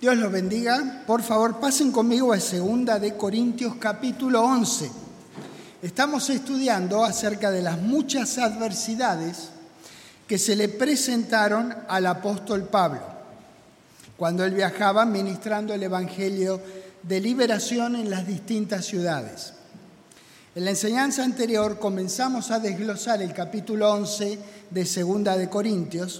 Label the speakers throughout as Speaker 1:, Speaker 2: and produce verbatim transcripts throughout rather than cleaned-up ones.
Speaker 1: Dios los bendiga. Por favor, pasen conmigo a Segunda de Corintios capítulo once. Estamos estudiando acerca de las muchas adversidades que se le presentaron al apóstol Pablo cuando él viajaba ministrando el evangelio de liberación en las distintas ciudades. En la enseñanza anterior comenzamos a desglosar el capítulo once de Segunda de Corintios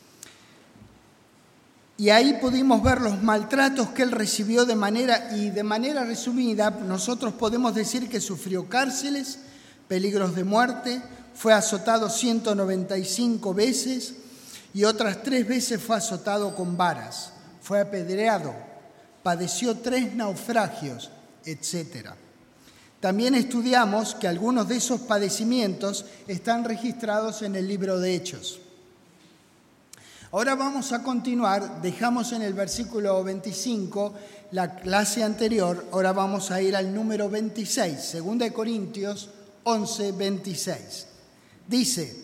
Speaker 1: y ahí pudimos ver los maltratos que él recibió de manera, y de manera resumida, nosotros podemos decir que sufrió cárceles, peligros de muerte, fue azotado ciento noventa y cinco veces y otras tres veces fue azotado con varas, fue apedreado, padeció tres naufragios, etcétera. También estudiamos que algunos de esos padecimientos están registrados en el libro de Hechos. Ahora vamos a continuar, dejamos en el versículo veinticinco la clase anterior, ahora vamos a ir al número veintiséis, Segunda de Corintios once, veintiséis. Dice,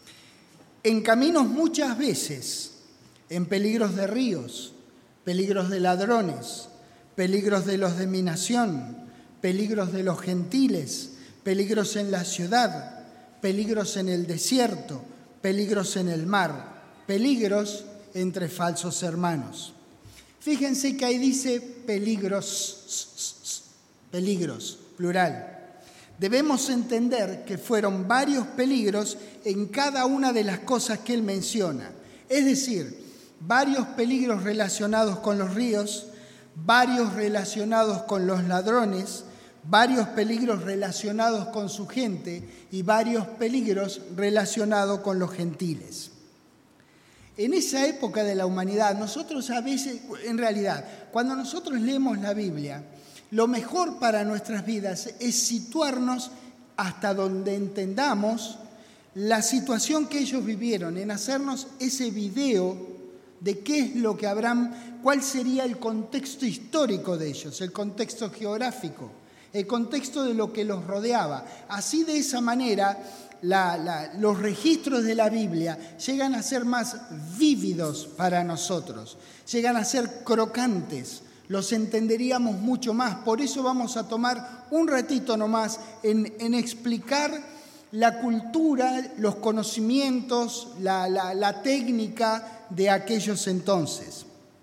Speaker 1: en caminos muchas veces, en peligros de ríos, peligros de ladrones, peligros de los de mi nación, peligros de los gentiles, peligros en la ciudad, peligros en el desierto, peligros en el mar, peligros entre falsos hermanos. Fíjense que ahí dice peligros, peligros, plural. Debemos entender que fueron varios peligros en cada una de las cosas que él menciona. Es decir, varios peligros relacionados con los ríos, varios relacionados con los ladrones, varios peligros relacionados con su gente y varios peligros relacionados con los gentiles. En esa época de la humanidad, nosotros a veces, en realidad, cuando nosotros leemos la Biblia, lo mejor para nuestras vidas es situarnos hasta donde entendamos la situación que ellos vivieron, en hacernos ese video de qué es lo que habrán, cuál sería el contexto histórico de ellos, el contexto geográfico, el contexto de lo que los rodeaba. Así, de esa manera, la, la, los registros de la Biblia llegan a ser más vívidos para nosotros, llegan a ser crocantes, los entenderíamos mucho más. Por eso vamos a tomar un ratito nomás en, en explicar la cultura, los conocimientos, la, la, la técnica de aquellos entonces.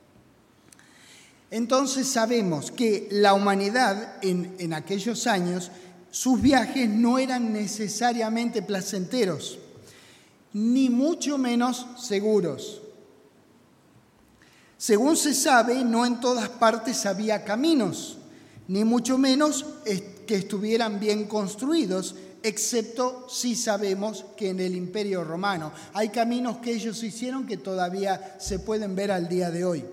Speaker 1: Entonces sabemos que la humanidad en, en aquellos años, sus viajes no eran necesariamente placenteros, ni mucho menos seguros. Según se sabe, no en todas partes había caminos, ni mucho menos que estuvieran bien construidos, excepto si sabemos que en el Imperio Romano hay caminos que ellos hicieron que todavía se pueden ver al día de hoy.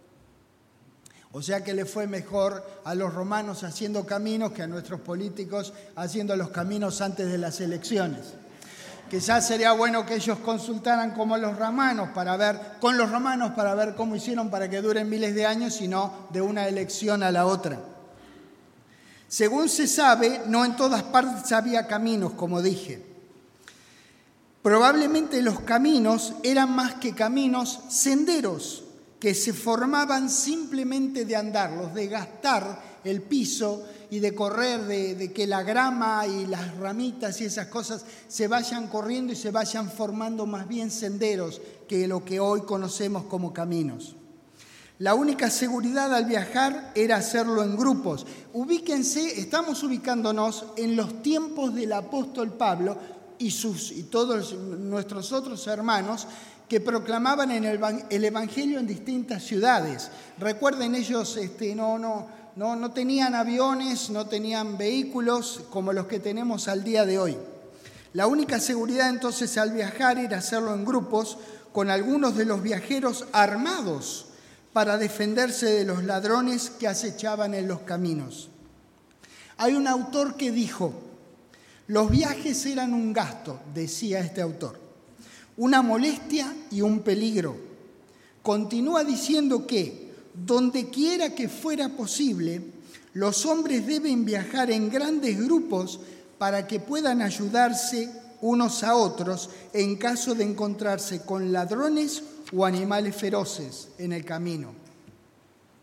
Speaker 1: O sea que le fue mejor a los romanos haciendo caminos que a nuestros políticos haciendo los caminos antes de las elecciones. Quizás sería bueno que ellos consultaran como los romanos para ver, con los romanos para ver cómo hicieron para que duren miles de años y no de una elección a la otra. Según se sabe, no en todas partes había caminos, como dije. Probablemente los caminos eran más que caminos, senderos, que se formaban simplemente de andarlos, de gastar el piso y de correr, de, de que la grama y las ramitas y esas cosas se vayan corriendo y se vayan formando más bien senderos que lo que hoy conocemos como caminos. La única seguridad al viajar era hacerlo en grupos. Ubíquense, estamos ubicándonos en los tiempos del apóstol Pablo y, sus, y todos nuestros otros hermanos que proclamaban en el, el Evangelio en distintas ciudades. Recuerden, ellos este, no, no, no, no tenían aviones, no tenían vehículos como los que tenemos al día de hoy. La única seguridad entonces al viajar era hacerlo en grupos con algunos de los viajeros armados para defenderse de los ladrones que acechaban en los caminos. Hay un autor que dijo, los viajes eran un gasto, decía este autor, una molestia y un peligro. Continúa diciendo que, donde quiera que fuera posible, los hombres deben viajar en grandes grupos para que puedan ayudarse unos a otros en caso de encontrarse con ladrones o animales feroces en el camino.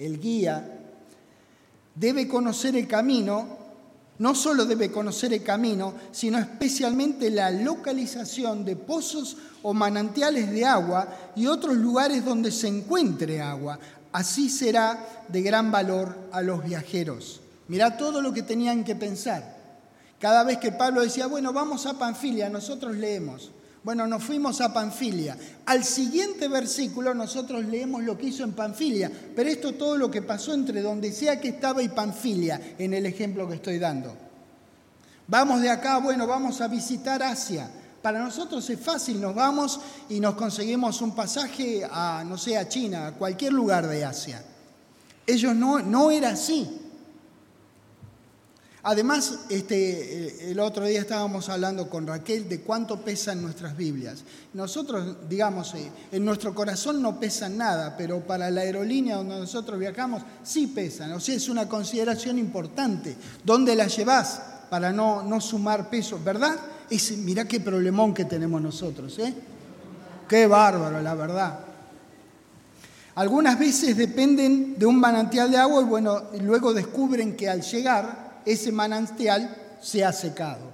Speaker 1: el guía, debe conocer el camino. No solo debe conocer el camino, sino especialmente la localización de pozos o manantiales de agua y otros lugares donde se encuentre agua. Así será de gran valor a los viajeros. Mirá todo lo que tenían que pensar. Cada vez que Pablo decía, bueno, vamos a Panfilia, nosotros leemos. Bueno, nos fuimos a Panfilia. Al siguiente versículo nosotros leemos lo que hizo en Panfilia, pero esto es todo lo que pasó entre donde sea que estaba y Panfilia, en el ejemplo que estoy dando. Vamos de acá, bueno, vamos a visitar Asia. Para nosotros es fácil, nos vamos y nos conseguimos un pasaje a, no sé, a China, a cualquier lugar de Asia. Ellos no, no era así. Además, este, el otro día estábamos hablando con Raquel de cuánto pesan nuestras Biblias. Nosotros, digamos, en nuestro corazón no pesan nada, pero para la aerolínea donde nosotros viajamos sí pesan. O sea, es una consideración importante. ¿Dónde la llevas para no, no sumar peso? ¿Verdad? Es, mirá qué problemón que tenemos nosotros, ¿eh? Qué bárbaro, la verdad. Algunas veces dependen de un manantial de agua y bueno, luego descubren que al llegar ese manantial se ha secado.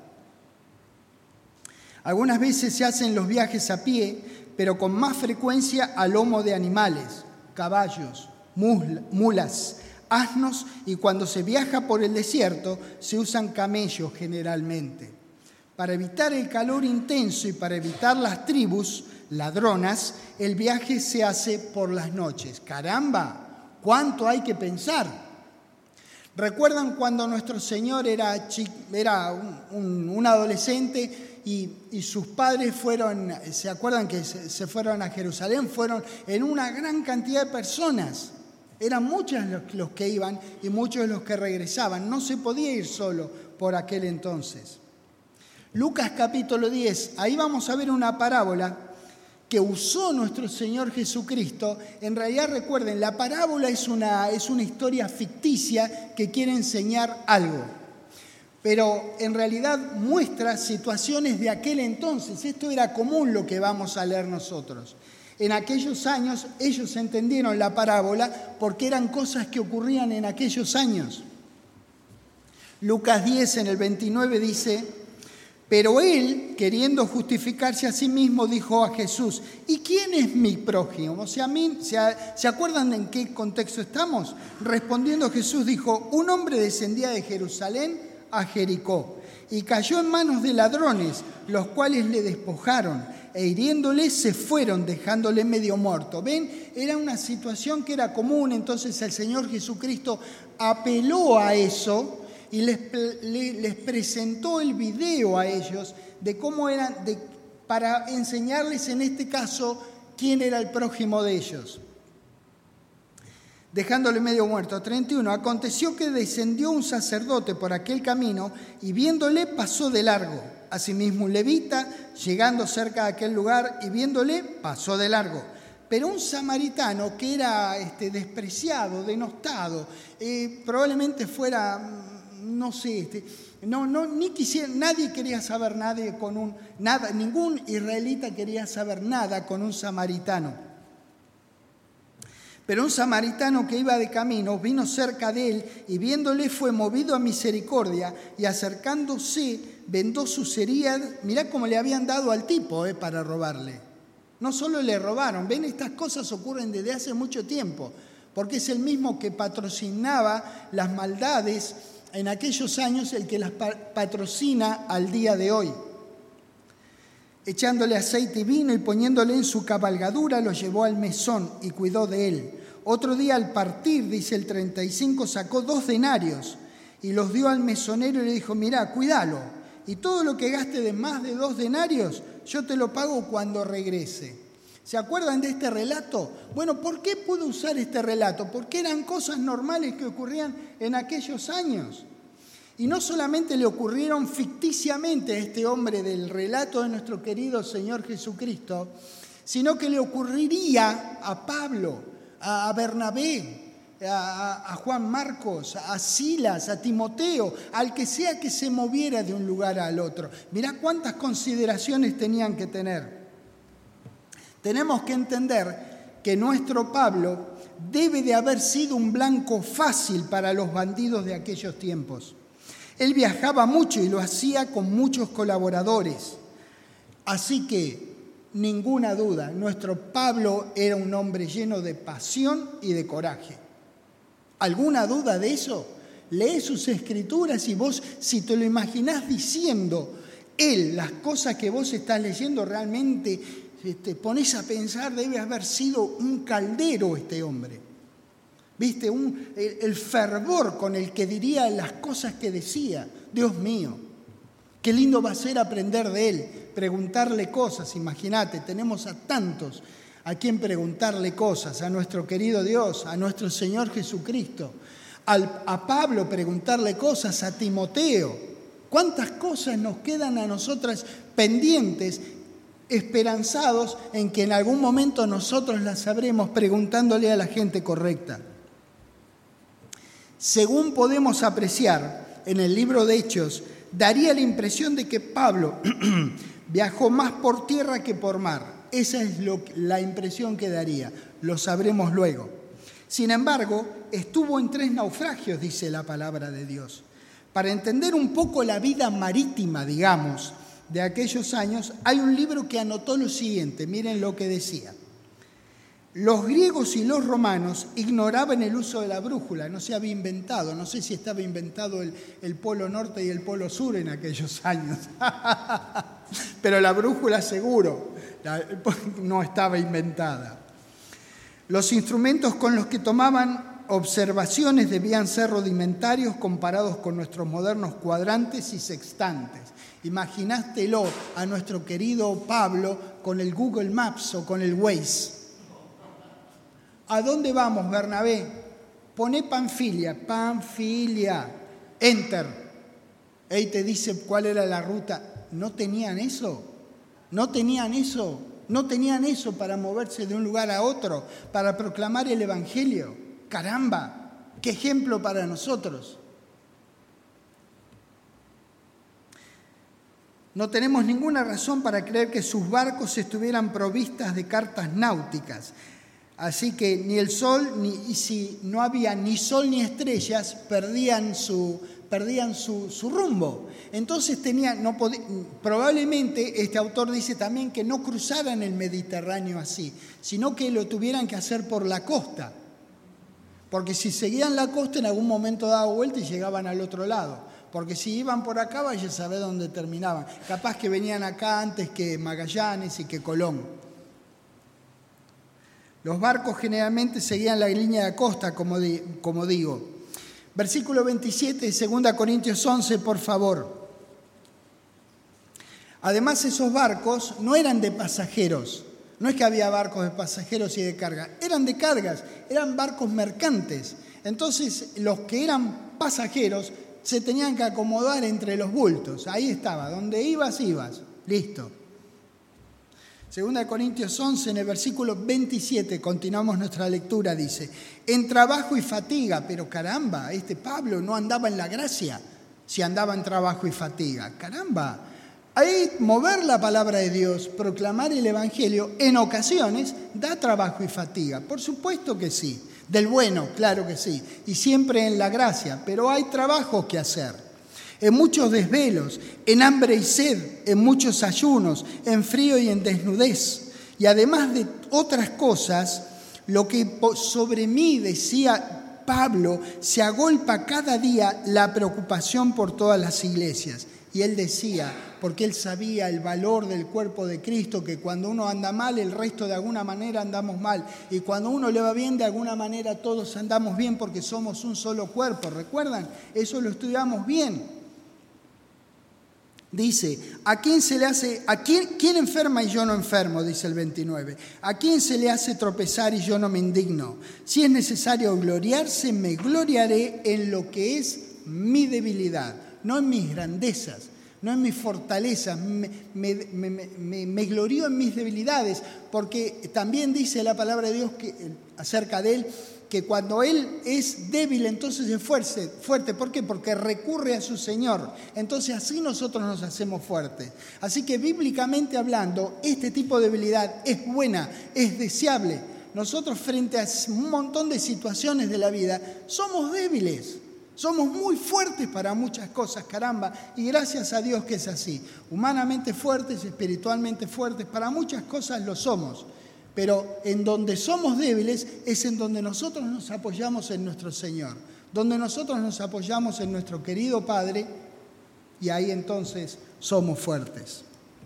Speaker 1: Algunas veces se hacen los viajes a pie, pero con más frecuencia a lomo de animales, caballos, mulas, asnos, y cuando se viaja por el desierto se usan camellos generalmente. Para evitar el calor intenso y para evitar las tribus ladronas, el viaje se hace por las noches. ¡Caramba! ¿Cuánto hay que pensar? ¿Recuerdan cuando nuestro Señor era, era un, un, un adolescente y, y sus padres fueron, se acuerdan que se, se fueron a Jerusalén? Fueron en una gran cantidad de personas. Eran muchos los, los que iban y muchos los que regresaban. No se podía ir solo por aquel entonces. Lucas capítulo diez, ahí vamos a ver una parábola que usó nuestro Señor Jesucristo. En realidad, recuerden, la parábola es una, es una historia ficticia que quiere enseñar algo, pero en realidad muestra situaciones de aquel entonces. Esto era común lo que vamos a leer nosotros. En aquellos años ellos entendieron la parábola porque eran cosas que ocurrían en aquellos años. Lucas diez en el veintinueve dice: pero él, queriendo justificarse a sí mismo, dijo a Jesús, ¿y quién es mi prójimo? O sea, ¿se acuerdan en qué contexto estamos? Respondiendo Jesús dijo, un hombre descendía de Jerusalén a Jericó y cayó en manos de ladrones, los cuales le despojaron e hiriéndole se fueron, dejándole medio muerto. ¿Ven? Era una situación que era común, entonces el Señor Jesucristo apeló a eso y les, les presentó el video a ellos de cómo eran, de, para enseñarles en este caso quién era el prójimo de ellos. Dejándole medio muerto. treinta y uno. Aconteció que descendió un sacerdote por aquel camino y viéndole pasó de largo. Asimismo un levita, llegando cerca de aquel lugar y viéndole pasó de largo. Pero un samaritano que era este, despreciado, denostado, eh, probablemente fuera... No sé, este, no, no, ni quisiera, nadie quería saber nada con un, nada, ningún israelita quería saber nada con un samaritano. Pero un samaritano que iba de camino vino cerca de él y viéndole fue movido a misericordia y acercándose vendó sus heridas. Mirá cómo le habían dado al tipo eh, para robarle. No solo le robaron, ven, estas cosas ocurren desde hace mucho tiempo, porque es el mismo que patrocinaba las maldades en aquellos años, el que las patrocina al día de hoy. Echándole aceite y vino y poniéndole en su cabalgadura, lo llevó al mesón y cuidó de él. Otro día al partir, dice el treinta y cinco, sacó dos denarios y los dio al mesonero y le dijo, mirá, cuídalo, y todo lo que gaste de más de dos denarios, yo te lo pago cuando regrese. ¿Se acuerdan de este relato? Bueno, ¿por qué pudo usar este relato? Porque eran cosas normales que ocurrían en aquellos años. Y no solamente le ocurrieron ficticiamente a este hombre del relato de nuestro querido Señor Jesucristo, sino que le ocurriría a Pablo, a Bernabé, a, a Juan Marcos, a Silas, a Timoteo, al que sea que se moviera de un lugar al otro. Mirá cuántas consideraciones tenían que tener. Tenemos que entender que nuestro Pablo debe de haber sido un blanco fácil para los bandidos de aquellos tiempos. Él viajaba mucho y lo hacía con muchos colaboradores. Así que, ninguna duda, nuestro Pablo era un hombre lleno de pasión y de coraje. ¿Alguna duda de eso? Lee sus escrituras y vos, si te lo imaginás diciendo él las cosas que vos estás leyendo, realmente te pones a pensar, debe haber sido un caldero este hombre. ¿Viste? Un, el, el fervor con el que diría las cosas que decía. Dios mío, qué lindo va a ser aprender de él, preguntarle cosas. Imagínate, tenemos a tantos a quien preguntarle cosas, a nuestro querido Dios, a nuestro Señor Jesucristo, al, a Pablo preguntarle cosas, a Timoteo. ¿Cuántas cosas nos quedan a nosotras pendientes, esperanzados en que en algún momento nosotros las sabremos preguntándole a la gente correcta? Según podemos apreciar en el libro de Hechos, daría la impresión de que Pablo viajó más por tierra que por mar. Esa es lo, la impresión que daría, lo sabremos luego. Sin embargo, estuvo en tres naufragios, dice la palabra de Dios. Para entender un poco la vida marítima, digamos, de aquellos años, hay un libro que anotó lo siguiente, miren lo que decía. Los griegos y los romanos ignoraban el uso de la brújula, no se había inventado, no sé si estaba inventado el, el polo norte y el polo sur en aquellos años, pero la brújula seguro la, no estaba inventada. Los instrumentos con los que tomaban observaciones debían ser rudimentarios comparados con nuestros modernos cuadrantes y sextantes. Imaginátelo a nuestro querido Pablo con el Google Maps o con el Waze. ¿A dónde vamos, Bernabé? Poné Panfilia, Panfilia, enter. Ahí te dice cuál era la ruta. ¿No tenían eso? ¿No tenían eso? ¿No tenían eso para moverse de un lugar a otro, para proclamar el Evangelio? ¡Caramba! ¡Qué ejemplo para nosotros! No tenemos ninguna razón para creer que sus barcos estuvieran provistas de cartas náuticas. Así que ni el sol, ni, y si no había ni sol ni estrellas, perdían su, perdían su, su rumbo. Entonces tenían, no pod- probablemente este autor dice también que no cruzaran el Mediterráneo así, sino que lo tuvieran que hacer por la costa. Porque si seguían la costa en algún momento daban vuelta y llegaban al otro lado. Porque si iban por acá, vaya a saber dónde terminaban. Capaz que venían acá antes que Magallanes y que Colón. Los barcos generalmente seguían la línea de costa, como, di, como digo. Versículo veintisiete de segunda Corintios once, por favor. Además, esos barcos no eran de pasajeros. No es que había barcos de pasajeros y de carga. Eran de cargas, eran barcos mercantes. Entonces, los que eran pasajeros se tenían que acomodar entre los bultos. Ahí estaba, donde ibas, ibas. Listo. Segunda Corintios once, en el versículo veintisiete, continuamos nuestra lectura, dice, en trabajo y fatiga, pero caramba, este Pablo no andaba en la gracia si andaba en trabajo y fatiga. Caramba, ahí mover la palabra de Dios, proclamar el Evangelio, en ocasiones da trabajo y fatiga. Por supuesto que sí, del bueno, claro que sí, y siempre en la gracia, pero hay trabajos que hacer. En muchos desvelos, en hambre y sed, en muchos ayunos, en frío y en desnudez. Y además de otras cosas, lo que sobre mí, decía Pablo, se agolpa cada día la preocupación por todas las iglesias. Y él decía, porque él sabía el valor del cuerpo de Cristo, que cuando uno anda mal, el resto de alguna manera andamos mal. Y cuando uno le va bien, de alguna manera todos andamos bien porque somos un solo cuerpo. ¿Recuerdan? Eso lo estudiamos bien. Dice, ¿a quién se le hace, a quién, quién enferma y yo no enfermo? Dice el veintinueve. ¿A quién se le hace tropezar y yo no me indigno? Si es necesario gloriarse, me gloriaré en lo que es mi debilidad, no en mis grandezas, no en mis fortalezas. Me, me, me, me, me glorío en mis debilidades, porque también dice la palabra de Dios que, acerca de él, que cuando él es débil, entonces es fuerte, fuerte. ¿Por qué? Porque recurre a su Señor. Entonces así nosotros nos hacemos fuertes. Así que bíblicamente hablando, este tipo de debilidad es buena, es deseable, nosotros frente a un montón de situaciones de la vida somos débiles. Somos muy fuertes para muchas cosas, caramba, y gracias a Dios que es así. Humanamente fuertes, espiritualmente fuertes, para muchas cosas lo somos. Pero en donde somos débiles es en donde nosotros nos apoyamos en nuestro Señor, donde nosotros nos apoyamos en nuestro querido Padre, y ahí entonces somos fuertes.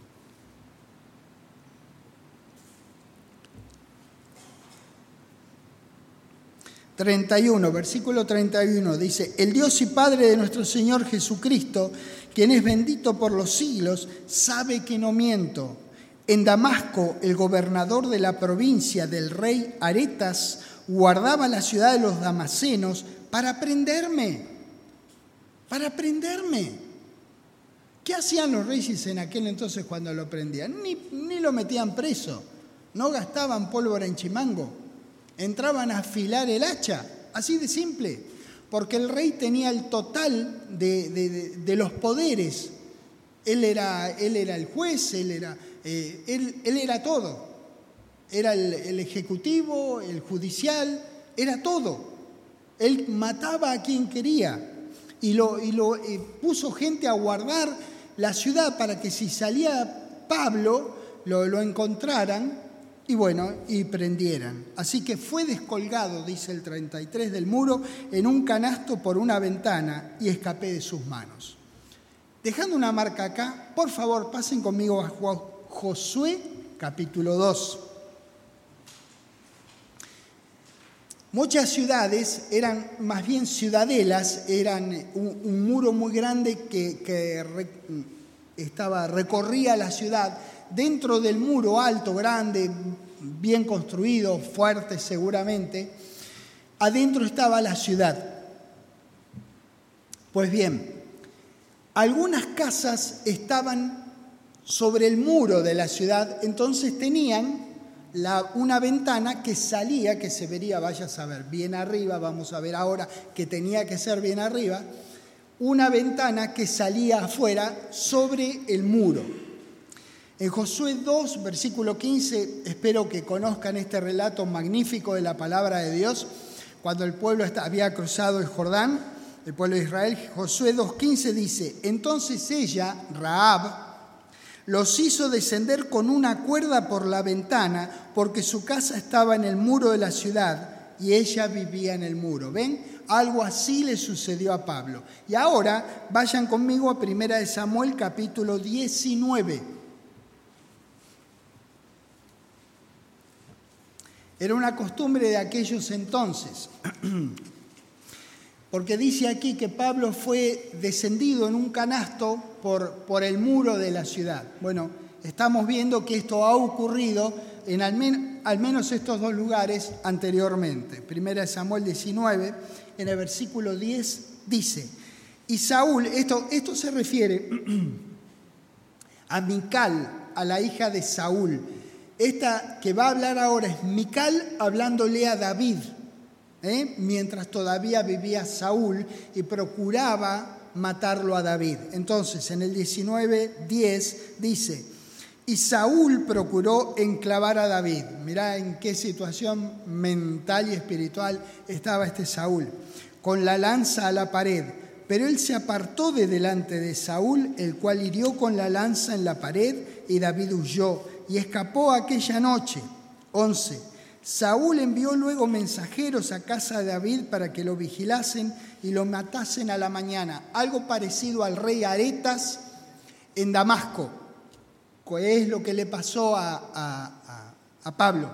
Speaker 1: treinta y uno, versículo treinta y uno, dice: el Dios y Padre de nuestro Señor Jesucristo, quien es bendito por los siglos, sabe que no miento. En Damasco, el gobernador de la provincia del rey Aretas guardaba la ciudad de los damasenos para prenderme, para prenderme. ¿Qué hacían los reyes en aquel entonces cuando lo prendían? Ni, ni lo metían preso, no gastaban pólvora en chimango. Entraban a afilar el hacha, así de simple, porque el rey tenía el total de, de, de, de los poderes. Él era, él era el juez, él era, eh, él, él era todo. Era el, el ejecutivo, el judicial, era todo. Él mataba a quien quería y, lo, y lo, eh, puso gente a guardar la ciudad para que si salía Pablo lo, lo encontraran. Y bueno, y prendieran. Así que fue descolgado, dice el treinta y tres, del muro en un canasto por una ventana y escapé de sus manos. Dejando una marca acá, por favor, pasen conmigo a Josué, capítulo dos. Muchas ciudades eran más bien ciudadelas, eran un, un muro muy grande que, que re, estaba, recorría la ciudad. Dentro del muro alto, grande, bien construido, fuerte seguramente, adentro estaba la ciudad. Pues bien, algunas casas estaban sobre el muro de la ciudad, entonces tenían la, una ventana que salía, que se vería, vaya a saber, bien arriba, vamos a ver ahora que tenía que ser bien arriba, una ventana que salía afuera sobre el muro. En Josué dos, versículo quince, espero que conozcan este relato magnífico de la palabra de Dios, cuando el pueblo había cruzado el Jordán, el pueblo de Israel. Josué dos quince dice: entonces ella, Rahab, los hizo descender con una cuerda por la ventana, porque su casa estaba en el muro de la ciudad y ella vivía en el muro. ¿Ven? Algo así le sucedió a Pablo. Y ahora vayan conmigo a primera de Samuel, capítulo diecinueve. Era una costumbre de aquellos entonces, porque dice aquí que Pablo fue descendido en un canasto por, por el muro de la ciudad. Bueno, estamos viendo que esto ha ocurrido en al, men, al menos estos dos lugares anteriormente. Primera de Samuel diecinueve, en el versículo diez, dice: y Saúl, esto, esto se refiere a Mical, a la hija de Saúl. Esta que va a hablar ahora es Mical hablándole a David, ¿eh? mientras todavía vivía Saúl y procuraba matarlo a David. Entonces, en el diecinueve diez dice: y Saúl procuró enclavar a David. Mirá en qué situación mental y espiritual estaba este Saúl. Con la lanza a la pared. Pero él se apartó de delante de Saúl, el cual hirió con la lanza en la pared, y David huyó y escapó aquella noche. once. Saúl envió luego mensajeros a casa de David para que lo vigilasen y lo matasen a la mañana. Algo parecido al rey Aretas en Damasco, que es lo que le pasó a, a, a, a Pablo.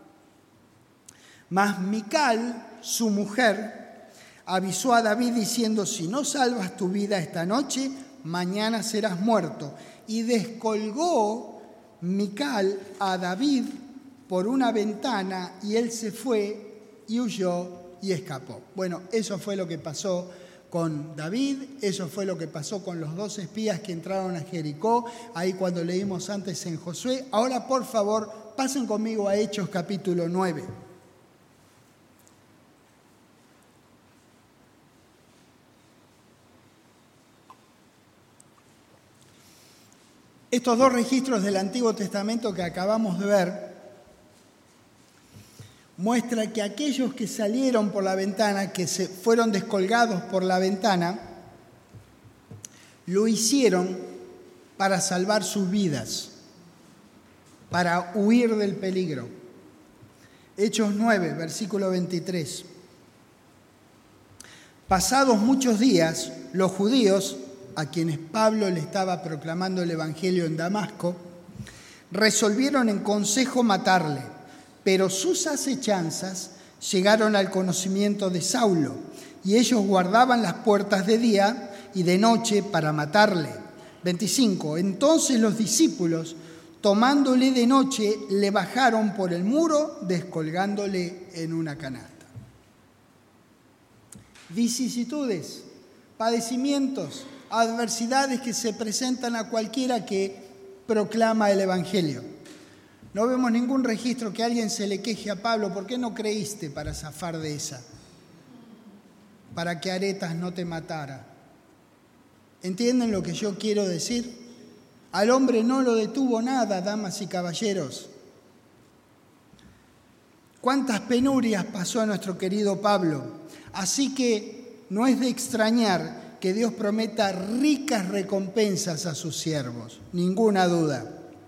Speaker 1: Mas Mical, su mujer, avisó a David diciendo: si no salvas tu vida esta noche, mañana serás muerto. Y descolgó Mical a David por una ventana y él se fue y huyó y escapó. Bueno, eso fue lo que pasó con David, eso fue lo que pasó con los dos espías que entraron a Jericó, ahí cuando leímos antes en Josué. Ahora, por favor, pasen conmigo a Hechos capítulo nueve. Estos dos registros del Antiguo Testamento que acabamos de ver, muestra que aquellos que salieron por la ventana, que se fueron descolgados por la ventana, lo hicieron para salvar sus vidas, para huir del peligro. Hechos nueve, versículo veintitrés. Pasados muchos días, los judíos, a quienes Pablo le estaba proclamando el evangelio en Damasco, resolvieron en consejo matarle, pero sus acechanzas llegaron al conocimiento de Saulo, y ellos guardaban las puertas de día y de noche para matarle. veinticinco. Entonces los discípulos, tomándole de noche, le bajaron por el muro, descolgándole en una canasta. Vicisitudes, padecimientos, adversidades que se presentan a cualquiera que proclama el Evangelio. No vemos ningún registro que alguien se le queje a Pablo: ¿por qué no creíste para zafar de esa? Para que Aretas no te matara. ¿Entienden lo que yo quiero decir? Al hombre no lo detuvo nada, damas y caballeros. ¿Cuántas penurias pasó a nuestro querido Pablo? Así que no es de extrañar que Dios prometa ricas recompensas a sus siervos, ninguna duda.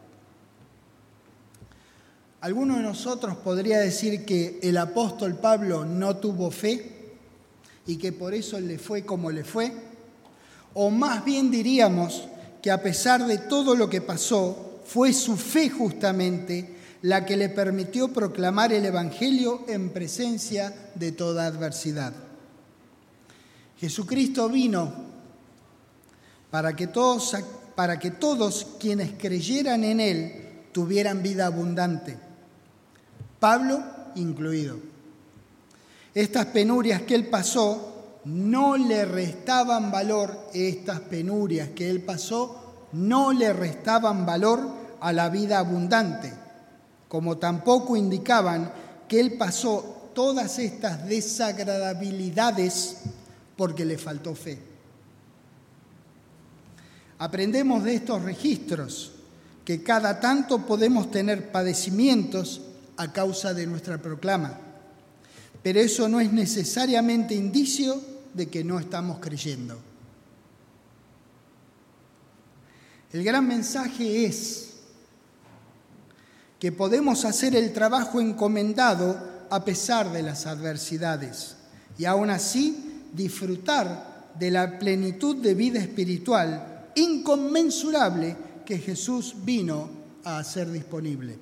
Speaker 1: ¿Alguno de nosotros podría decir que el apóstol Pablo no tuvo fe y que por eso le fue como le fue? O más bien diríamos que a pesar de todo lo que pasó, fue su fe justamente la que le permitió proclamar el Evangelio en presencia de toda adversidad. Jesucristo vino para que todos, para que todos quienes creyeran en Él tuvieran vida abundante, Pablo incluido. Estas penurias que Él pasó no le restaban valor, estas penurias que Él pasó no le restaban valor a la vida abundante, como tampoco indicaban que Él pasó todas estas desagradabilidades porque le faltó fe. Aprendemos de estos registros que cada tanto podemos tener padecimientos a causa de nuestra proclama, pero eso no es necesariamente indicio de que no estamos creyendo. El gran mensaje es que podemos hacer el trabajo encomendado a pesar de las adversidades y aún así disfrutar de la plenitud de vida espiritual inconmensurable que Jesús vino a hacer disponible.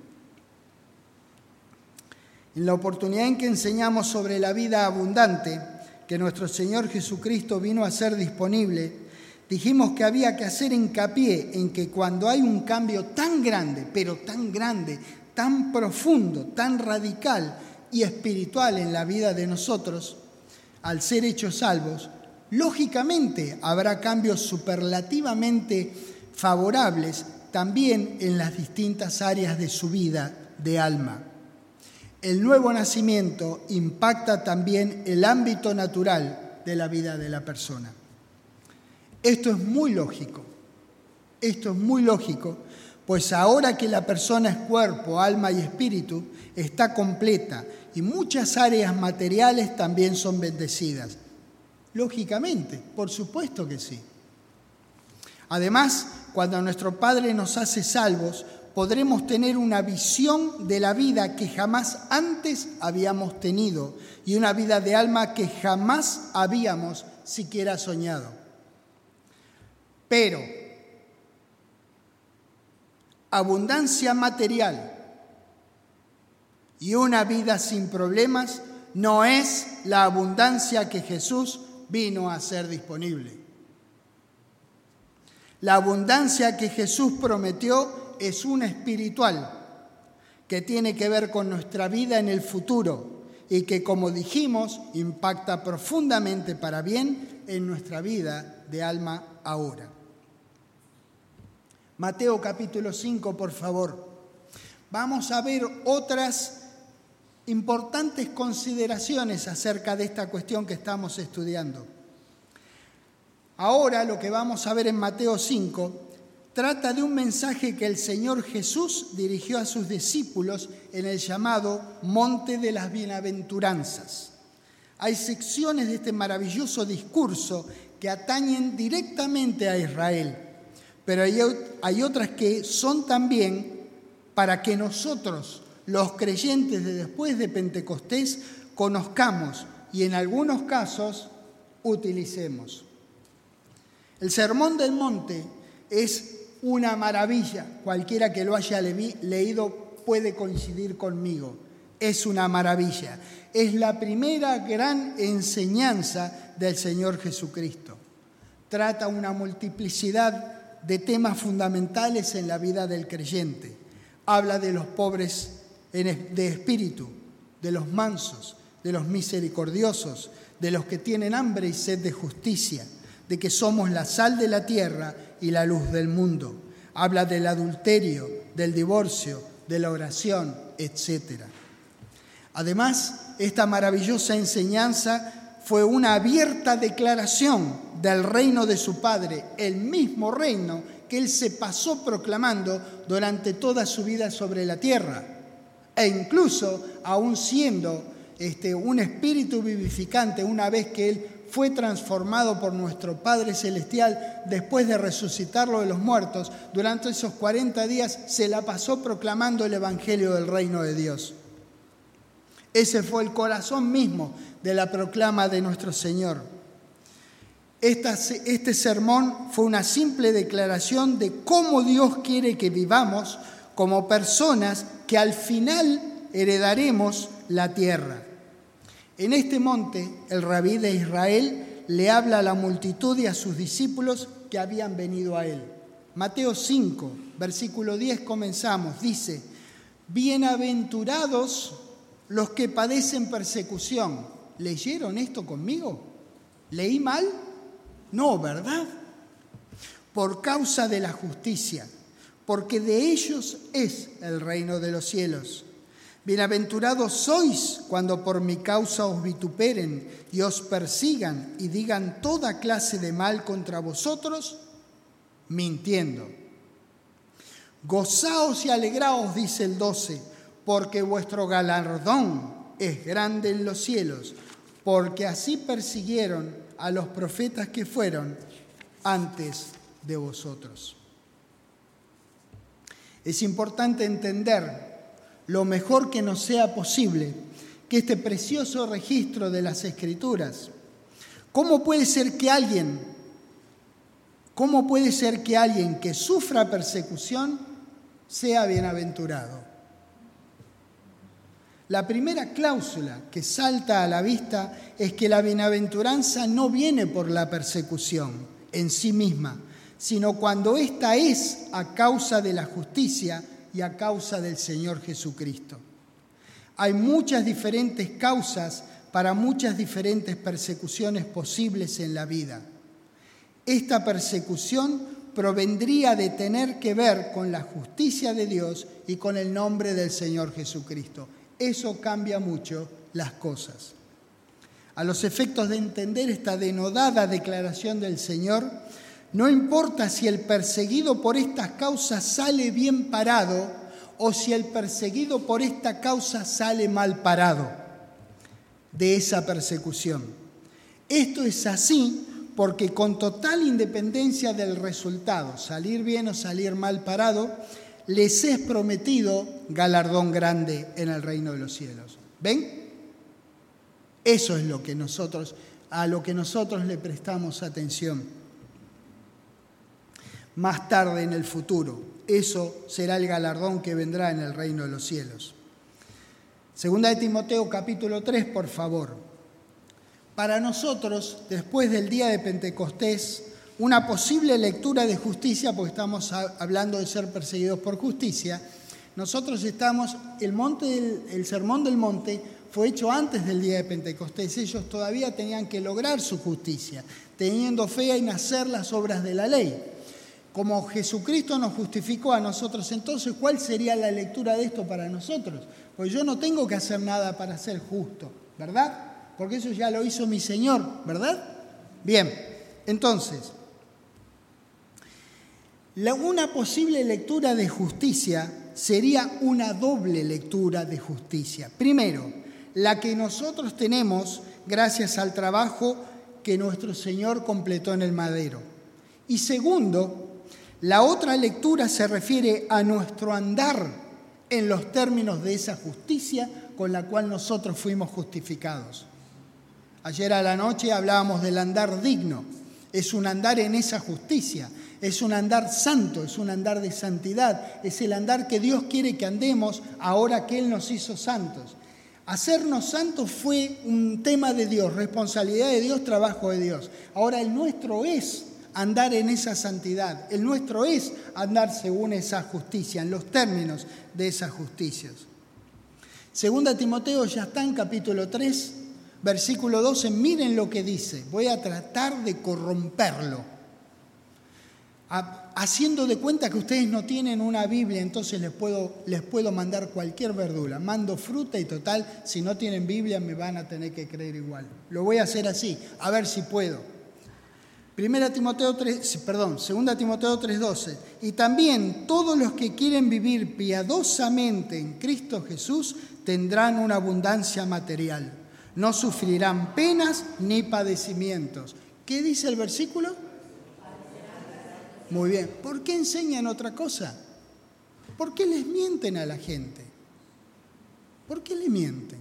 Speaker 1: En la oportunidad en que enseñamos sobre la vida abundante que nuestro Señor Jesucristo vino a hacer disponible, dijimos que había que hacer hincapié en que cuando hay un cambio tan grande, pero tan grande, tan profundo, tan radical y espiritual en la vida de nosotros, al ser hechos salvos, lógicamente habrá cambios superlativamente favorables también en las distintas áreas de su vida de alma. El nuevo nacimiento impacta también el ámbito natural de la vida de la persona. Esto es muy lógico, esto es muy lógico, pues ahora que la persona es cuerpo, alma y espíritu, está completa y muchas áreas materiales también son bendecidas. Lógicamente, por supuesto que sí. Además, cuando nuestro Padre nos hace salvos, podremos tener una visión de la vida que jamás antes habíamos tenido y una vida de alma que jamás habíamos siquiera soñado. Pero abundancia material y una vida sin problemas no es la abundancia que Jesús vino a hacer disponible. La abundancia que Jesús prometió es una espiritual que tiene que ver con nuestra vida en el futuro y que, como dijimos, impacta profundamente para bien en nuestra vida de alma ahora. Mateo capítulo cinco, por favor. Vamos a ver otras importantes consideraciones acerca de esta cuestión que estamos estudiando. Ahora lo que vamos a ver en Mateo cinco trata de un mensaje que el Señor Jesús dirigió a sus discípulos en el llamado Monte de las Bienaventuranzas. Hay secciones de este maravilloso discurso que atañen directamente a Israel, pero hay, hay otras que son también para que nosotros, los creyentes de después de Pentecostés, conozcamos y en algunos casos utilicemos. El Sermón del Monte es una maravilla. Cualquiera que lo haya le- leído puede coincidir conmigo. Es una maravilla. Es la primera gran enseñanza del Señor Jesucristo. Trata una multiplicidad de temas fundamentales en la vida del creyente. Habla de los pobres de espíritu, de los mansos, de los misericordiosos, de los que tienen hambre y sed de justicia, de que somos la sal de la tierra y la luz del mundo. Habla del adulterio, del divorcio, de la oración, etcétera. Además, esta maravillosa enseñanza fue una abierta declaración del reino de su Padre, el mismo reino que Él se pasó proclamando durante toda su vida sobre la tierra. E incluso, aún siendo este, un espíritu vivificante, una vez que Él fue transformado por nuestro Padre Celestial después de resucitarlo de los muertos, durante esos cuarenta días se la pasó proclamando el Evangelio del reino de Dios. Ese fue el corazón mismo de la proclama de nuestro Señor. Esta, este sermón fue una simple declaración de cómo Dios quiere que vivamos como personas que al final heredaremos la tierra. En este monte, el rabí de Israel le habla a la multitud y a sus discípulos que habían venido a él. Mateo cinco, versículo diez, comenzamos. Dice: bienaventurados los que padecen persecución. ¿Leyeron esto conmigo? ¿Leí mal? No, ¿verdad? Por causa de la justicia, porque de ellos es el reino de los cielos. Bienaventurados sois cuando por mi causa os vituperen y os persigan y digan toda clase de mal contra vosotros, mintiendo. Gozaos y alegraos, dice el doce, porque vuestro galardón es grande en los cielos, porque así persiguieron a los profetas que fueron antes de vosotros. Es importante entender lo mejor que nos sea posible que este precioso registro de las Escrituras. ¿Cómo puede ser que alguien, cómo puede ser que alguien que sufra persecución sea bienaventurado? La primera cláusula que salta a la vista es que la bienaventuranza no viene por la persecución en sí misma, sino cuando ésta es a causa de la justicia y a causa del Señor Jesucristo. Hay muchas diferentes causas para muchas diferentes persecuciones posibles en la vida. Esta persecución provendría de tener que ver con la justicia de Dios y con el nombre del Señor Jesucristo. Eso cambia mucho las cosas. A los efectos de entender esta denodada declaración del Señor, no importa si el perseguido por estas causas sale bien parado o si el perseguido por esta causa sale mal parado de esa persecución. Esto es así porque con total independencia del resultado, salir bien o salir mal parado, les es prometido galardón grande en el reino de los cielos. ¿Ven? Eso es lo que nosotros, a lo que nosotros le prestamos atención. Más tarde en el futuro, eso será el galardón que vendrá en el reino de los cielos. Segunda de Timoteo capítulo tres, por favor. Para nosotros, después del día de Pentecostés, una posible lectura de justicia, porque estamos hablando de ser perseguidos por justicia, nosotros estamos, el, monte del, el Sermón del Monte fue hecho antes del día de Pentecostés. Ellos todavía tenían que lograr su justicia, teniendo fe en hacer las obras de la ley. Como Jesucristo nos justificó a nosotros, entonces, ¿cuál sería la lectura de esto para nosotros? Pues yo no tengo que hacer nada para ser justo, ¿verdad? Porque eso ya lo hizo mi Señor, ¿verdad? Bien, entonces, La, una posible lectura de justicia sería una doble lectura de justicia. Primero, la que nosotros tenemos gracias al trabajo que nuestro Señor completó en el madero. Y segundo, la otra lectura se refiere a nuestro andar en los términos de esa justicia con la cual nosotros fuimos justificados. Ayer a la noche hablábamos del andar digno. Es un andar en esa justicia, es un andar santo, es un andar de santidad, es el andar que Dios quiere que andemos ahora que Él nos hizo santos. Hacernos santos fue un tema de Dios, responsabilidad de Dios, trabajo de Dios. Ahora el nuestro es andar en esa santidad, el nuestro es andar según esa justicia, en los términos de esas justicias. Segunda Timoteo ya está en capítulo tres, versículo doce, miren lo que dice. Voy a tratar de corromperlo, haciendo de cuenta que ustedes no tienen una Biblia, entonces les puedo, les puedo mandar cualquier verdura. Mando fruta y total, si no tienen Biblia me van a tener que creer igual. Lo voy a hacer así, a ver si puedo. Primera Timoteo tres, perdón, Segunda Timoteo tres doce. Y también todos los que quieren vivir piadosamente en Cristo Jesús tendrán una abundancia material. No sufrirán penas ni padecimientos. ¿Qué dice el versículo? Muy bien. ¿Por qué enseñan otra cosa? ¿Por qué les mienten a la gente? ¿Por qué le mienten?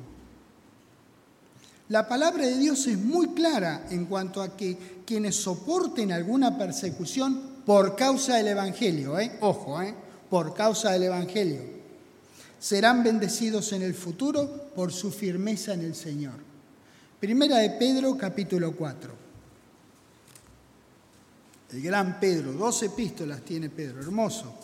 Speaker 1: La palabra de Dios es muy clara en cuanto a que quienes soporten alguna persecución por causa del Evangelio, ¿eh? ojo, ¿eh? por causa del Evangelio, serán bendecidos en el futuro por su firmeza en el Señor. Primera de Pedro, capítulo cuatro. El gran Pedro, dos epístolas tiene Pedro, hermoso.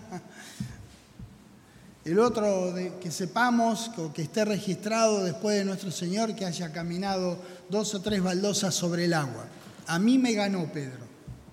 Speaker 1: El otro, de, que sepamos, o que esté registrado después de nuestro Señor, que haya caminado dos o tres baldosas sobre el agua. A mí me ganó Pedro.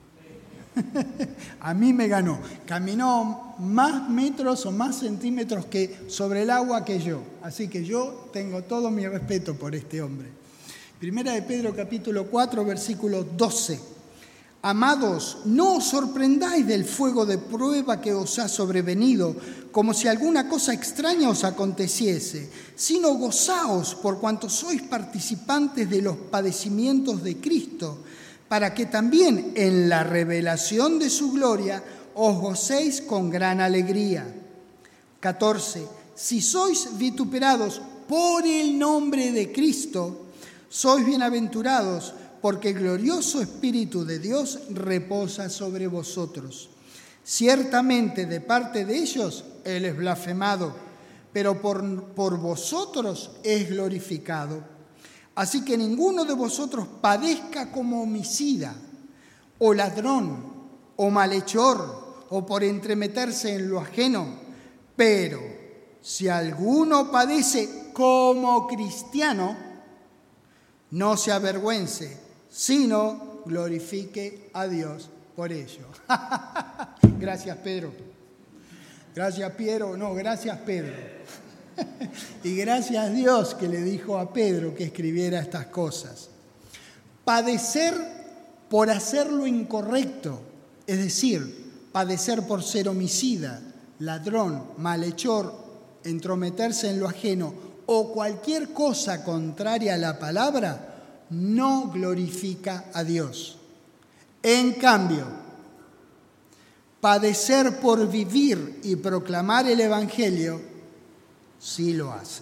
Speaker 1: A mí me ganó. Caminó más metros o más centímetros que sobre el agua que yo. Así que yo tengo todo mi respeto por este hombre. Primera de Pedro, capítulo cuatro, versículo doce. Amados, no os sorprendáis del fuego de prueba que os ha sobrevenido, como si alguna cosa extraña os aconteciese, sino gozaos por cuanto sois participantes de los padecimientos de Cristo, para que también en la revelación de su gloria os gocéis con gran alegría. catorce. Si sois vituperados por el nombre de Cristo, sois bienaventurados, porque el glorioso Espíritu de Dios reposa sobre vosotros. Ciertamente de parte de ellos Él es blasfemado, pero por, por vosotros es glorificado. Así que ninguno de vosotros padezca como homicida, o ladrón, o malhechor, o por entremeterse en lo ajeno. Pero si alguno padece como cristiano, no se avergüence, sino glorifique a Dios por ello. Gracias, Pedro. Gracias, Piero. No, gracias, Pedro. Y gracias a Dios que le dijo a Pedro que escribiera estas cosas. Padecer por hacer lo incorrecto, es decir, padecer por ser homicida, ladrón, malhechor, entrometerse en lo ajeno o cualquier cosa contraria a la palabra, no glorifica a Dios. En cambio, padecer por vivir y proclamar el Evangelio, sí lo hace.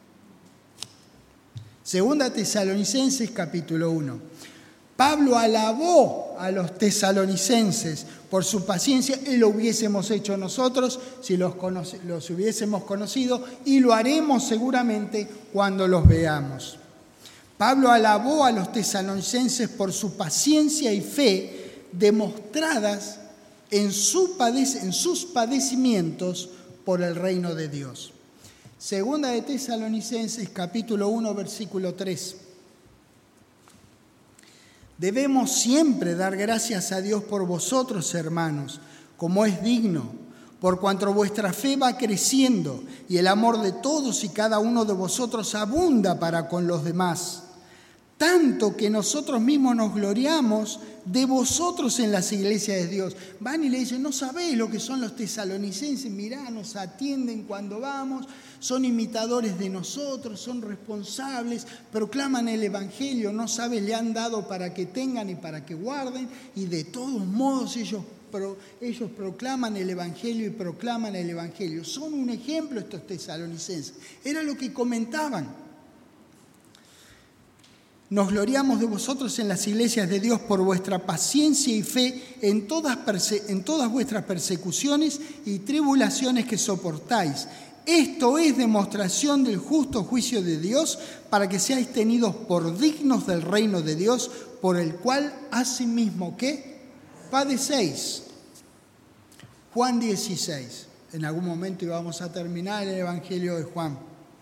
Speaker 1: Segunda Tesalonicenses, capítulo uno. Pablo alabó a los tesalonicenses por su paciencia, y lo hubiésemos hecho nosotros si los, conoce, los hubiésemos conocido, y lo haremos seguramente cuando los veamos. Pablo alabó a los tesalonicenses por su paciencia y fe demostradas en, su padec- en sus padecimientos por el reino de Dios. Segunda de Tesalonicenses, capítulo uno, versículo tres. Debemos siempre dar gracias a Dios por vosotros, hermanos, como es digno, por cuanto vuestra fe va creciendo y el amor de todos y cada uno de vosotros abunda para con los demás, tanto que nosotros mismos nos gloriamos de vosotros en las iglesias de Dios. Van y le dicen, no sabéis lo que son los tesalonicenses, mirá, nos atienden cuando vamos, son imitadores de nosotros, son responsables, proclaman el evangelio, no sabes, le han dado para que tengan y para que guarden, y de todos modos ellos, pro, ellos proclaman el evangelio y proclaman el evangelio. Son un ejemplo estos tesalonicenses. Era lo que comentaban. Nos gloriamos de vosotros en las iglesias de Dios por vuestra paciencia y fe en todas, en todas vuestras persecuciones y tribulaciones que soportáis. Esto es demostración del justo juicio de Dios para que seáis tenidos por dignos del reino de Dios, por el cual asimismo ¿qué? Padecéis. Juan dieciséis. En algún momento íbamos a terminar el Evangelio de Juan.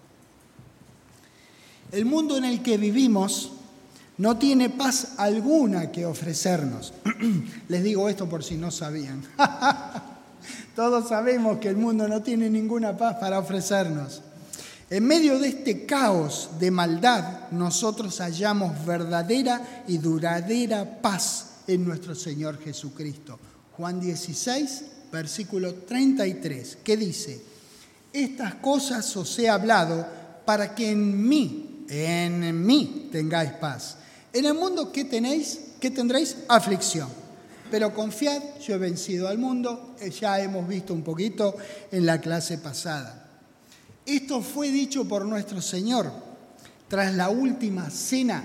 Speaker 1: El mundo en el que vivimos no tiene paz alguna que ofrecernos. Les digo esto por si no sabían. Todos sabemos que el mundo no tiene ninguna paz para ofrecernos. En medio de este caos de maldad, nosotros hallamos verdadera y duradera paz en nuestro Señor Jesucristo. Juan dieciséis, versículo treinta y tres, que dice: estas cosas os he hablado para que en mí, en mí tengáis paz. En el mundo, ¿qué tenéis? ¿Qué tendréis? Aflicción. Pero confiad, yo he vencido al mundo, ya hemos visto un poquito en la clase pasada. Esto fue dicho por nuestro Señor tras la última cena,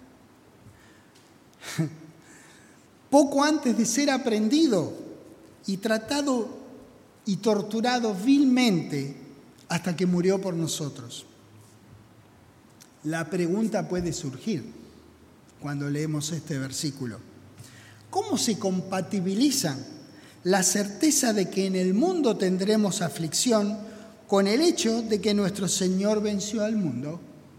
Speaker 1: poco antes de ser aprehendido y tratado y torturado vilmente hasta que murió por nosotros. La pregunta puede surgir cuando leemos este versículo: ¿cómo se compatibilizan la certeza de que en el mundo tendremos aflicción con el hecho de que nuestro Señor venció al mundo?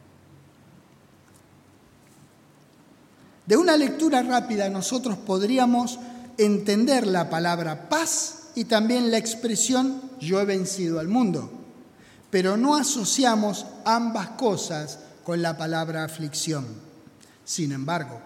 Speaker 1: De una lectura rápida nosotros podríamos entender la palabra paz y también la expresión yo he vencido al mundo, pero no asociamos ambas cosas con la palabra aflicción. Sin embargo,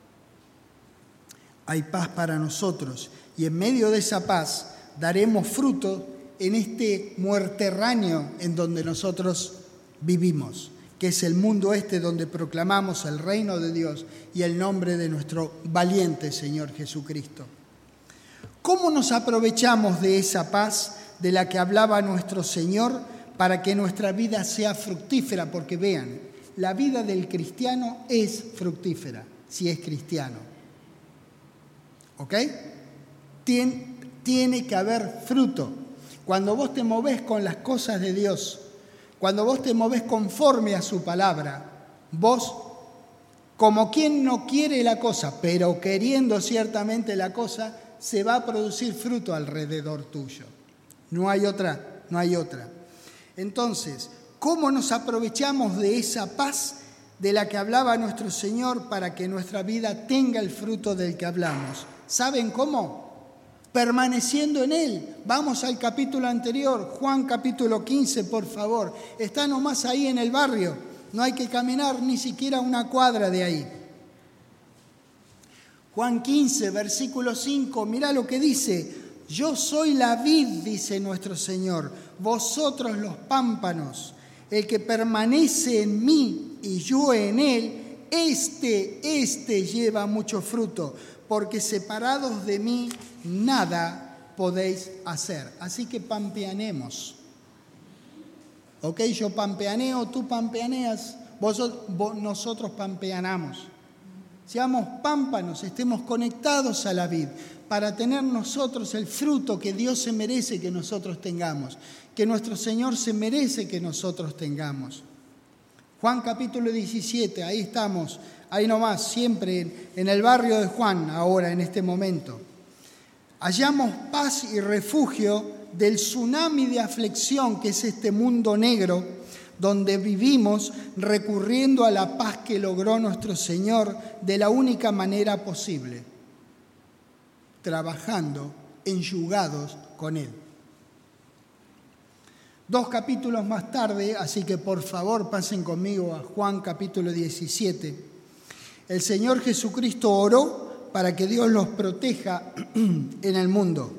Speaker 1: hay paz para nosotros y en medio de esa paz daremos fruto en este muerterráneo en donde nosotros vivimos, que es el mundo este donde proclamamos el reino de Dios y el nombre de nuestro valiente Señor Jesucristo. ¿Cómo nos aprovechamos de esa paz de la que hablaba nuestro Señor para que nuestra vida sea fructífera? Porque vean, la vida del cristiano es fructífera, si es cristiano. ¿Ok? Tien, tiene que haber fruto. Cuando vos te movés con las cosas de Dios, cuando vos te movés conforme a su palabra, vos, como quien no quiere la cosa, pero queriendo ciertamente la cosa, se va a producir fruto alrededor tuyo. No hay otra, no hay otra. Entonces, ¿cómo nos aprovechamos de esa paz de la que hablaba nuestro Señor para que nuestra vida tenga el fruto del que hablamos? ¿Saben cómo? Permaneciendo en Él. Vamos al capítulo anterior, Juan capítulo quince, por favor. Está nomás ahí en el barrio. No hay que caminar ni siquiera una cuadra de ahí. Juan quince, versículo cinco, mirá lo que dice. Yo soy la vid, dice nuestro Señor, vosotros los pámpanos. El que permanece en mí y yo en él, este, este lleva mucho fruto, porque separados de mí nada podéis hacer. Así que pampeanemos. Ok, yo pampeaneo, tú pampeaneas, vos, vos, nosotros pampeanamos. Seamos pámpanos, estemos conectados a la vid, para tener nosotros el fruto que Dios se merece que nosotros tengamos, que nuestro Señor se merece que nosotros tengamos. Juan capítulo diecisiete, ahí estamos, ahí nomás, siempre en, en el barrio de Juan, ahora en este momento. Hallamos paz y refugio del tsunami de aflicción que es este mundo negro donde vivimos, recurriendo a la paz que logró nuestro Señor de la única manera posible, trabajando enyugados con Él. Dos capítulos más tarde, así que por favor pasen conmigo a Juan capítulo diecisiete, El Señor Jesucristo oró para que Dios los proteja en el mundo.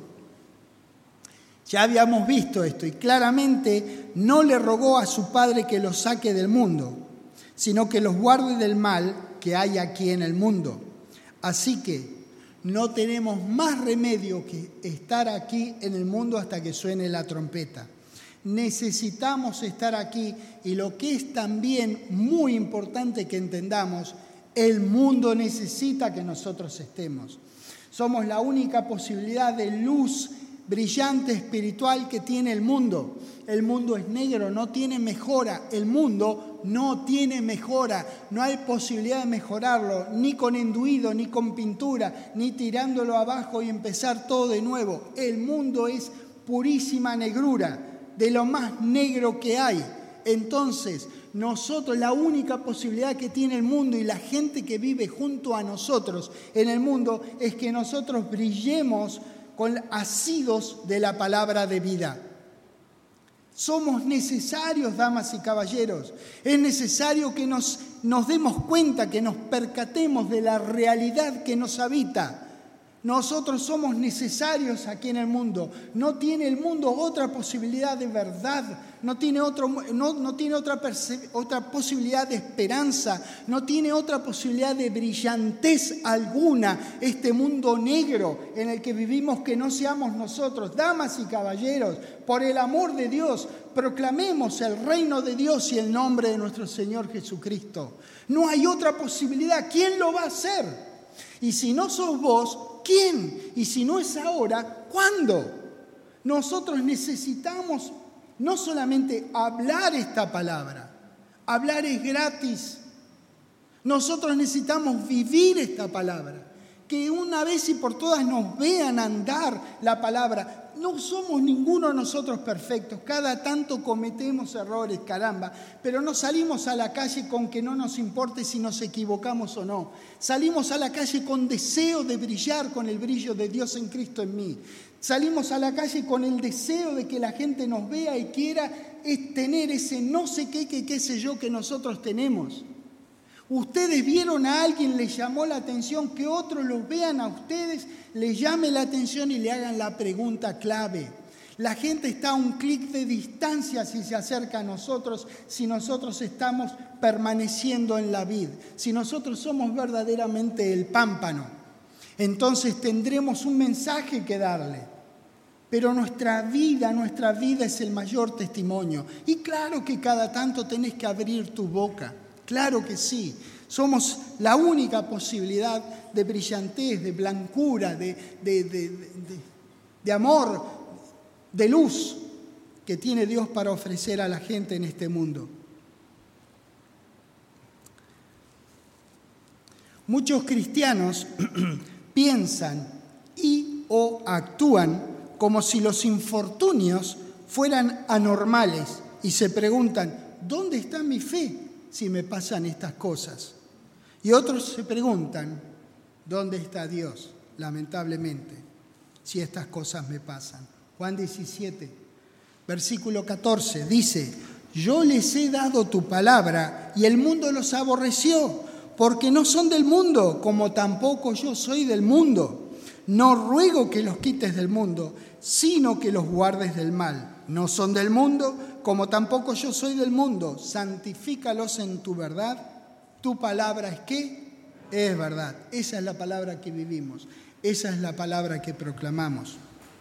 Speaker 1: Ya habíamos visto esto y claramente no le rogó a su Padre que los saque del mundo, sino que los guarde del mal que hay aquí en el mundo. Así que no tenemos más remedio que estar aquí en el mundo hasta que suene la trompeta. Necesitamos estar aquí y lo que es también muy importante que entendamos, el mundo necesita que nosotros estemos. Somos la única posibilidad de luz brillante espiritual que tiene el mundo. El mundo es negro, no tiene mejora. El mundo no tiene mejora. No hay posibilidad de mejorarlo, ni con enduido, ni con pintura, ni tirándolo abajo y empezar todo de nuevo. El mundo es purísima negrura, de lo más negro que hay. Entonces, nosotros, la única posibilidad que tiene el mundo y la gente que vive junto a nosotros en el mundo es que nosotros brillemos con asidos de la palabra de vida. Somos necesarios, damas y caballeros. Es necesario que nos, nos demos cuenta, que nos percatemos de la realidad que nos habita. Nosotros somos necesarios aquí en el mundo. No tiene el mundo otra posibilidad de verdad, no tiene, otro, no, no tiene otra, perce- otra posibilidad de esperanza, no tiene otra posibilidad de brillantez alguna. Este mundo negro en el que vivimos, que no seamos nosotros. Damas y caballeros, por el amor de Dios, proclamemos el reino de Dios y el nombre de nuestro Señor Jesucristo. No hay otra posibilidad. ¿Quién lo va a hacer? Y si no sos vos, ¿quién? Y si no es ahora, ¿cuándo? Nosotros necesitamos no solamente hablar esta palabra, hablar es gratis. Nosotros necesitamos vivir esta palabra, que una vez y por todas nos vean andar la palabra. No somos ninguno de nosotros perfectos, cada tanto cometemos errores, caramba, pero no salimos a la calle con que no nos importe si nos equivocamos o no. Salimos a la calle con deseo de brillar con el brillo de Dios en Cristo en mí. Salimos a la calle con el deseo de que la gente nos vea y quiera tener ese no sé qué, qué, qué sé yo que nosotros tenemos. Ustedes vieron a alguien, les llamó la atención, que otros los vean a ustedes, les llame la atención y le hagan la pregunta clave. La gente está a un clic de distancia si se acerca a nosotros, si nosotros estamos permaneciendo en la vid, si nosotros somos verdaderamente el pámpano. Entonces tendremos un mensaje que darle. Pero nuestra vida, nuestra vida es el mayor testimonio. Y claro que cada tanto tenés que abrir tu boca. Claro que sí, somos la única posibilidad de brillantez, de blancura, de, de, de, de, de amor, de luz que tiene Dios para ofrecer a la gente en este mundo. Muchos cristianos piensan y o actúan como si los infortunios fueran anormales y se preguntan, ¿dónde está mi fe si me pasan estas cosas? Y otros se preguntan, ¿dónde está Dios? Lamentablemente, si estas cosas me pasan. Juan diecisiete, versículo catorce, dice, yo les he dado tu palabra y el mundo los aborreció, porque no son del mundo, como tampoco yo soy del mundo. No ruego que los quites del mundo, sino que los guardes del mal. No son del mundo, como tampoco yo soy del mundo. Santifícalos en tu verdad. Tu palabra es ¿qué? Es verdad. Esa es la palabra que vivimos. Esa es la palabra que proclamamos.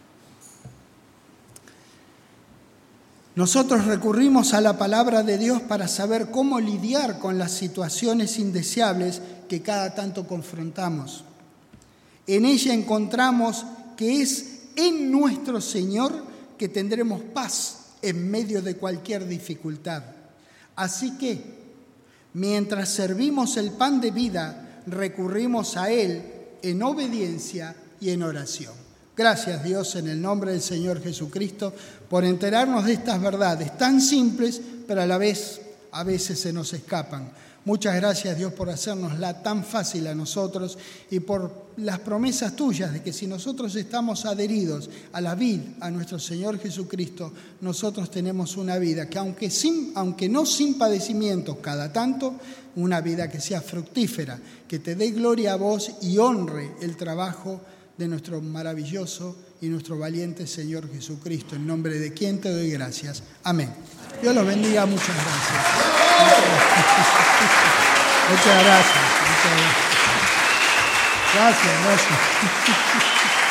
Speaker 1: Nosotros recurrimos a la palabra de Dios para saber cómo lidiar con las situaciones indeseables que cada tanto confrontamos. En ella encontramos que es en nuestro Señor que tendremos paz en medio de cualquier dificultad. Así que, mientras servimos el pan de vida, recurrimos a Él en obediencia y en oración. Gracias, Dios, en el nombre del Señor Jesucristo, por enterarnos de estas verdades tan simples, pero a la vez, a veces se nos escapan. Muchas gracias, Dios, por hacernosla tan fácil a nosotros y por las promesas tuyas de que si nosotros estamos adheridos a la vid, a nuestro Señor Jesucristo, nosotros tenemos una vida que aunque, sin, aunque no sin padecimientos cada tanto, una vida que sea fructífera, que te dé gloria a vos y honre el trabajo de nuestro maravilloso y nuestro valiente Señor Jesucristo, en nombre de quien te doy gracias. Amén. Dios los bendiga, muchas gracias. Muchas gracias. Muchas gracias. Gracias, gracias.